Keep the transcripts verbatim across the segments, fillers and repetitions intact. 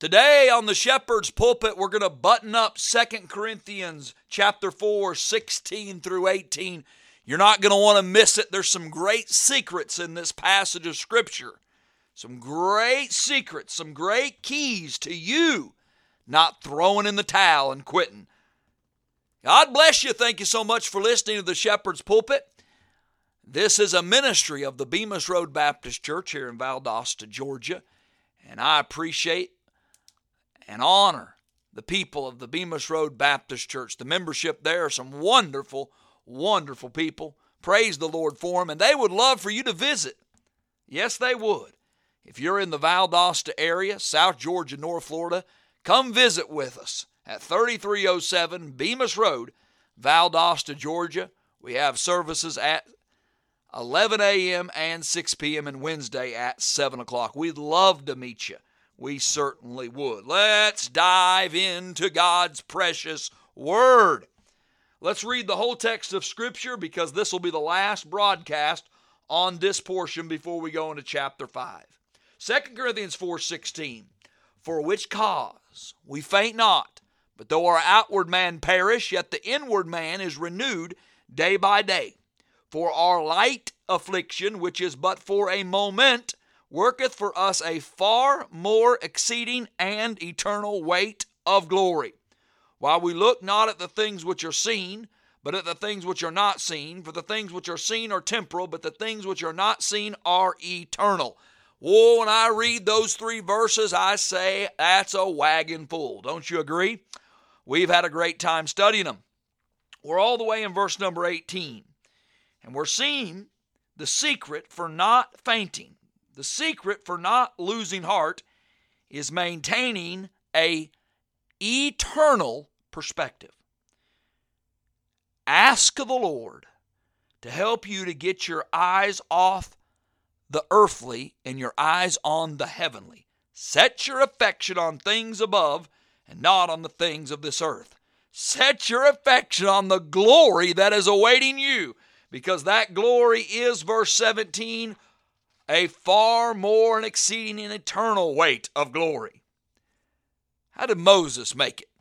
Today on the Shepherd's Pulpit, we're going to button up Second Corinthians chapter four, sixteen through eighteen. You're not going to want to miss it. There's some great secrets in this passage of Scripture. Some great secrets, some great keys to you not throwing in the towel and quitting. God bless you. Thank you so much for listening to the Shepherd's Pulpit. This is a ministry of the Bemis Road Baptist Church here in Valdosta, Georgia. And I appreciate and honor the people of the Bemis Road Baptist Church. The membership there are some wonderful, wonderful people. Praise the Lord for them. And they would love for you to visit. Yes, they would. If you're in the Valdosta area, South Georgia, North Florida, come visit with us at thirty-three oh seven Bemis Road, Valdosta, Georgia. We have services at eleven a.m. and six p.m. and Wednesday at seven o'clock. We'd love to meet you. We certainly would. Let's dive into God's precious Word. Let's read the whole text of Scripture because this will be the last broadcast on this portion before we go into chapter five. Second Corinthians four sixteen. For which cause we faint not, but though our outward man perish, yet the inward man is renewed day by day. For our light affliction, which is but for a moment, worketh for us a far more exceeding and eternal weight of glory. While we look not at the things which are seen, but at the things which are not seen. For the things which are seen are temporal, but the things which are not seen are eternal. Oh, when I read those three verses, I say that's a wagon full. Don't you agree? We've had a great time studying them. We're all the way in verse number eighteen. And we're seeing the secret for not fainting. The secret for not losing heart is maintaining a eternal perspective. Ask of the Lord to help you to get your eyes off the earthly and your eyes on the heavenly. Set your affection on things above and not on the things of this earth. Set your affection on the glory that is awaiting you, because that glory is, verse seventeen, a far more and exceeding and eternal weight of glory. How did Moses make it?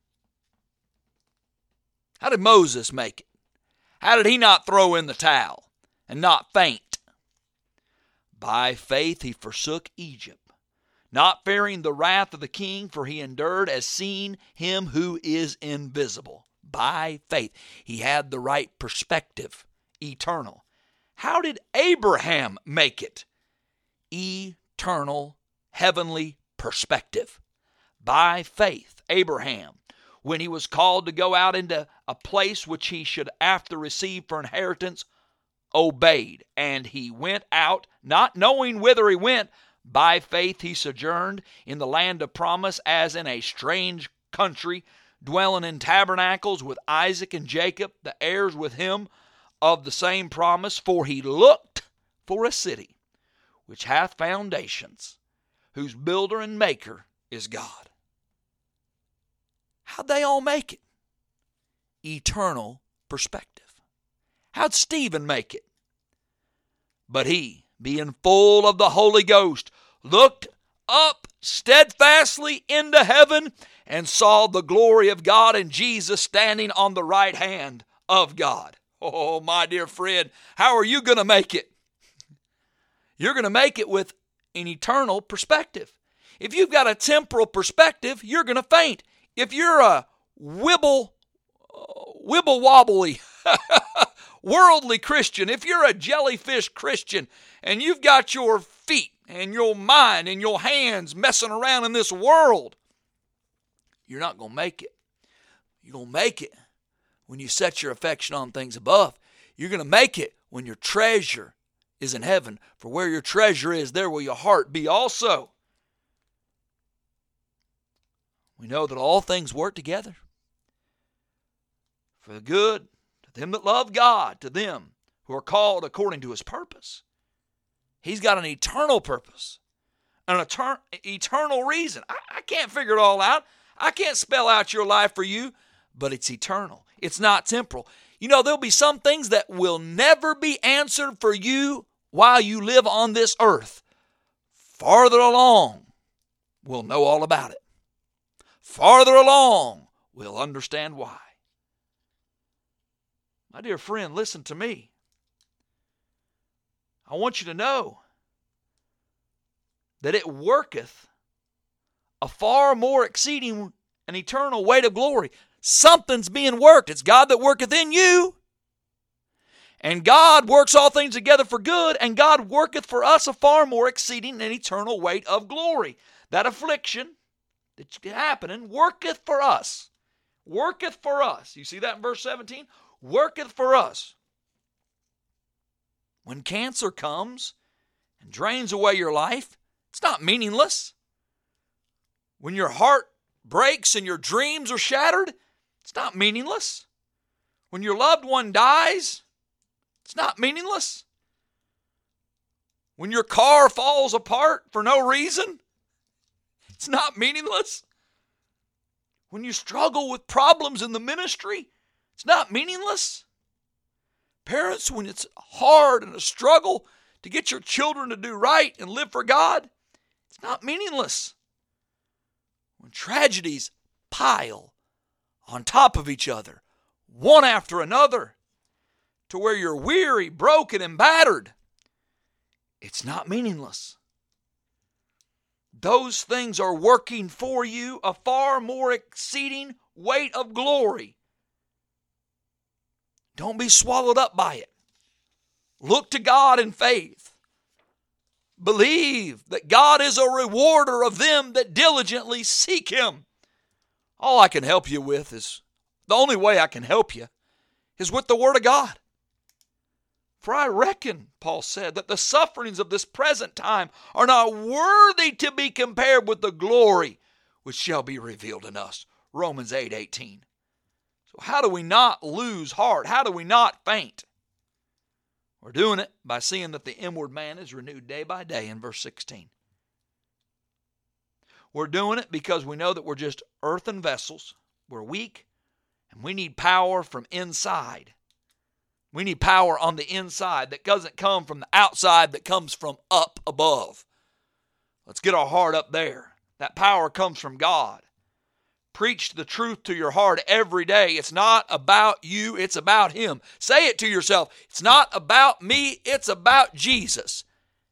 How did Moses make it? How did he not throw in the towel and not faint? By faith he forsook Egypt, not fearing the wrath of the king, for he endured as seeing him who is invisible. By faith. He had the right perspective, eternal. How did Abraham make it? Eternal, heavenly perspective. By faith, Abraham, when he was called to go out into a place which he should after receive for inheritance, obeyed. And he went out, not knowing whither he went. By faith he sojourned in the land of promise as in a strange country, dwelling in tabernacles with Isaac and Jacob, the heirs with him of the same promise. For he looked for a city which hath foundations, whose builder and maker is God. How'd they all make it? Eternal perspective. How'd Stephen make it? But he, being full of the Holy Ghost, looked up steadfastly into heaven and saw the glory of God and Jesus standing on the right hand of God. Oh, my dear friend, how are you going to make it? You're going to make it with an eternal perspective. If you've got a temporal perspective, you're going to faint. If you're a wibble, uh, wibble wobbly, worldly Christian, if you're a jellyfish Christian and you've got your feet and your mind and your hands messing around in this world, you're not going to make it. You're going to make it when you set your affection on things above. You're going to make it when your treasure is in heaven. For where your treasure is, there will your heart be also. We know that all things work together for the good to them that love God, to them who are called according to his purpose. He's got an eternal purpose, an etern- eternal reason. I, I can't figure it all out. I can't spell out your life for you, but it's eternal. It's not temporal. You know, there'll be some things that will never be answered for you while you live on this earth. Farther along we'll know all about it. Farther along, we'll understand why. My dear friend, listen to me. I want you to know that it worketh a far more exceeding and eternal weight of glory. Something's being worked. It's God that worketh in you. And God works all things together for good, and God worketh for us a far more exceeding and eternal weight of glory. That affliction that's happening worketh for us. Worketh for us. You see that in verse seventeen? Worketh for us. When cancer comes and drains away your life, it's not meaningless. When your heart breaks and your dreams are shattered, it's not meaningless. When your loved one dies, it's not meaningless. When your car falls apart for no reason, it's not meaningless. When you struggle with problems in the ministry, it's not meaningless. Parents, when it's hard and a struggle to get your children to do right and live for God, it's not meaningless. When tragedies pile on top of each other, one after another, to where you're weary, broken, and battered, it's not meaningless. Those things are working for you a far more exceeding weight of glory. Don't be swallowed up by it. Look to God in faith. Believe that God is a rewarder of them that diligently seek Him. All I can help you with is, the only way I can help you is with the Word of God. For I reckon, Paul said, that the sufferings of this present time are not worthy to be compared with the glory which shall be revealed in us. Romans eight eighteen. So how do we not lose heart? How do we not faint? We're doing it by seeing that the inward man is renewed day by day in verse sixteen. We're doing it because we know that we're just earthen vessels. We're weak, and we need power from inside. We need power on the inside that doesn't come from the outside, that comes from up above. Let's get our heart up there. That power comes from God. Preach the truth to your heart every day. It's not about you, it's about Him. Say it to yourself. It's not about me, it's about Jesus.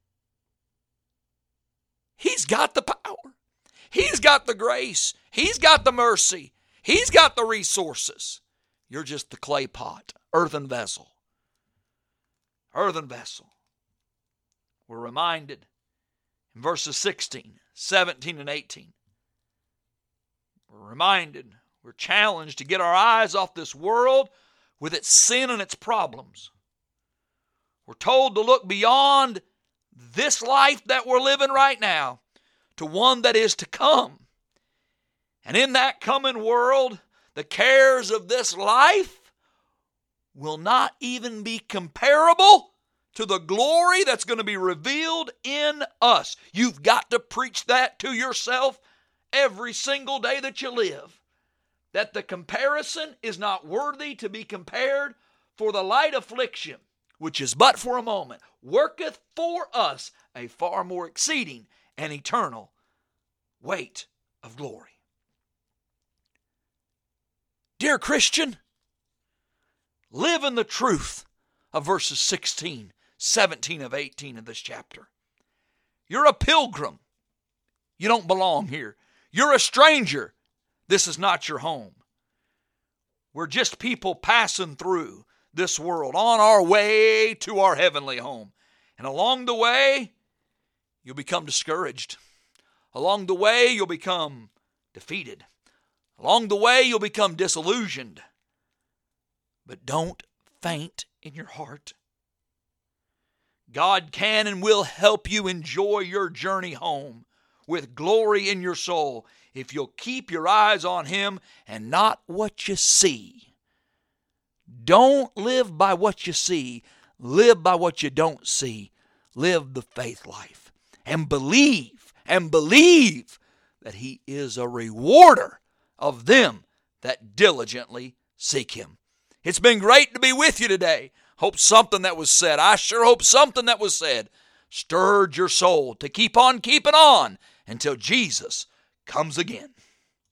He's got the power. He's got the grace. He's got the mercy. He's got the resources. You're just the clay pot, earthen vessel. Earthen vessel. We're reminded in verses sixteen, seventeen, and eighteen. We're reminded, we're challenged to get our eyes off this world with its sin and its problems. We're told to look beyond this life that we're living right now to one that is to come. And in that coming world, the cares of this life will not even be comparable to the glory that's going to be revealed in us. You've got to preach that to yourself every single day that you live. That the comparison is not worthy to be compared, for the light affliction, which is but for a moment, worketh for us a far more exceeding and eternal weight of glory. Dear Christian, live in the truth of verses sixteen, seventeen of eighteen of this chapter. You're a pilgrim. You don't belong here. You're a stranger. This is not your home. We're just people passing through this world on our way to our heavenly home. And along the way, you'll become discouraged. Along the way, you'll become defeated. Along the way, you'll become disillusioned. But don't faint in your heart. God can and will help you enjoy your journey home with glory in your soul if you'll keep your eyes on Him and not what you see. Don't live by what you see. Live by what you don't see. Live the faith life. And believe, and believe that He is a rewarder of them that diligently seek Him. It's been great to be with you today. Hope something that was said, I sure hope something that was said, stirred your soul to keep on keeping on until Jesus comes again.